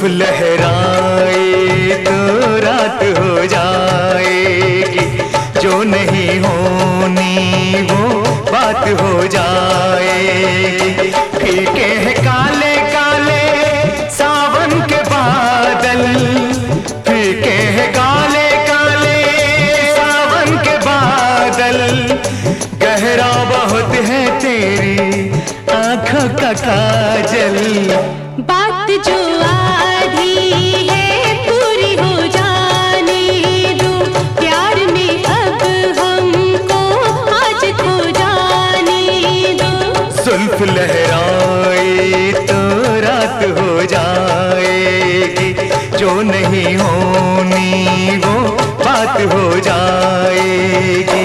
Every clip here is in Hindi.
लहराए तो रात हो जाएगी, जो नहीं होनी वो बात हो जाएगी। फीके हैं काले काले सावन के बादल, फीके हैं काले काले सावन के बादल, गहरा बहुत है तेरी आँखों का काजल। बात जो आधी है पूरी हो जाने दो, प्यार में अब हमको आज खो जाने दो। जुल्फ लहराए तो रात हो जाएगी, जो नहीं होनी वो बात हो जाएगी।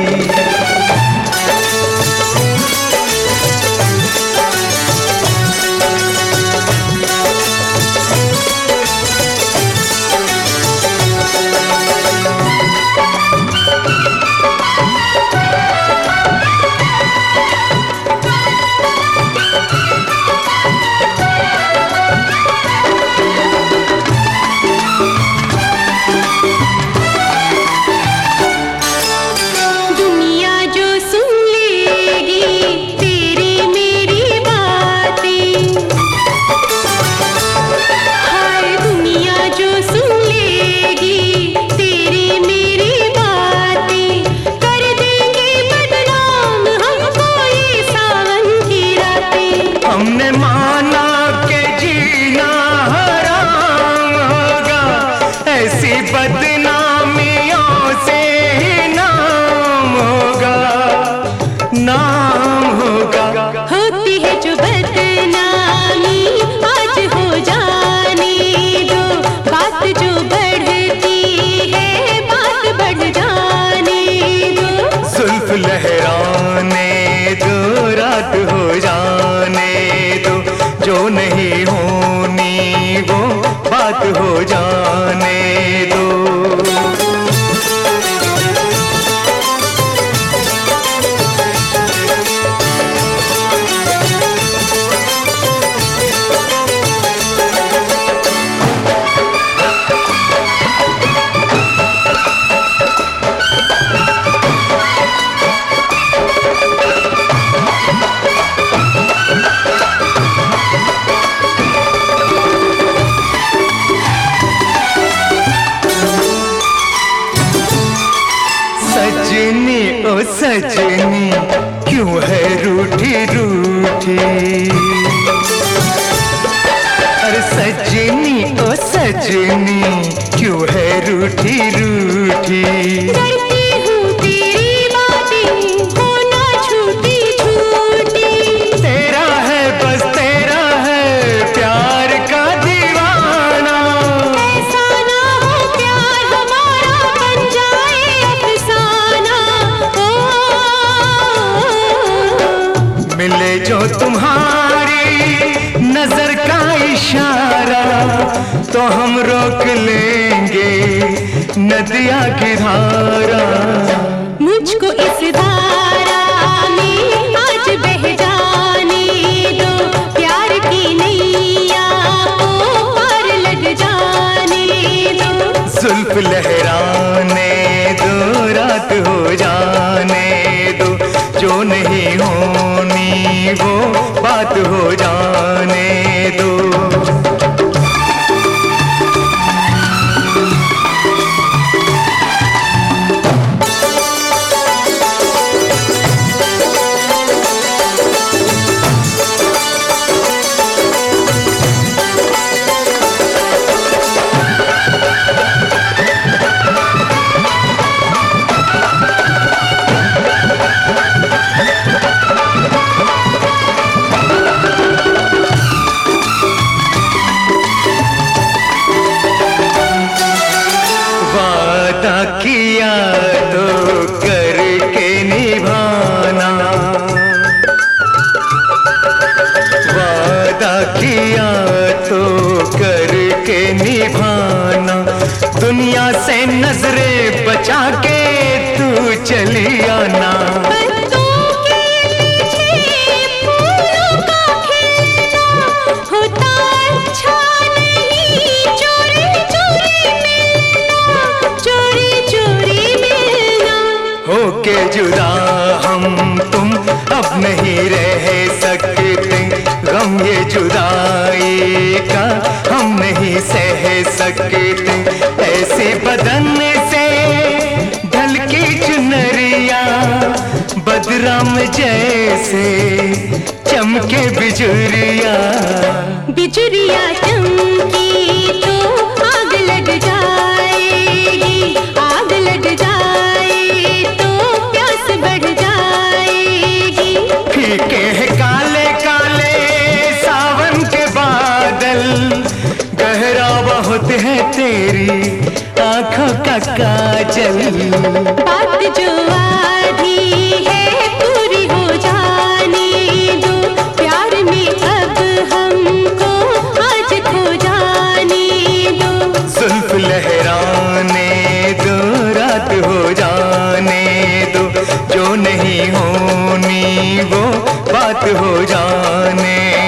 हमने माना कि जीना हराम होगा, ऐसी बदनामियों से ही नाम होगा, नाम होगा। होती है जो बदनामी आज हो जाने दो, बात जो बढ़ती है बात बढ़ जाने दो। जुल्फ लहराने दो रात हो जाने दो, जो नहीं होनी वो बात हो जाने दो। सजनी ओ सजनी क्यों है रूठी रूठी, अरे सजनी ओ सजनी क्यों है रूठी रूठी। करती हूँ तेरी बातें होना छूटी छूटी, तेरा है बस तेरा है प्यार का दीवाना, ऐसा ना हो प्यार हमारा बन जाए अफसाना। मिले जो तुम्हारी नजर का इशारा, तो हम रोक लेंगे नदिया की धारा। मुझको इस धारा में आज बह जाने दो, प्यार की नैया को पार लग जाने दो। जुल्फ लहराने दो रात हो जाने दो, जो नहीं होनी वो बात हो जाने दो। जुदा हम तुम अब नहीं रह सकते, गम ये जुदाई का हम नहीं सह सकते। ऐसे बदन से ढलकी चुनरिया बदराम जैसे चमके बिजुरिया। बिजुरिया चमकी तो आग लग जाएगी, आग लग जाए तो प्यास बढ़ जाएगी। फीके हैं काले काले सावन के बादल, गहरा बहुत है तेरी आंखों का काजल। बात जो आधी है पूरी हो जाने दो, प्यार में अब हमको आज खो जाने दो। जुल्फ लहराने दो, रात हो जाने दो, जो नहीं होनी वो बात हो जाने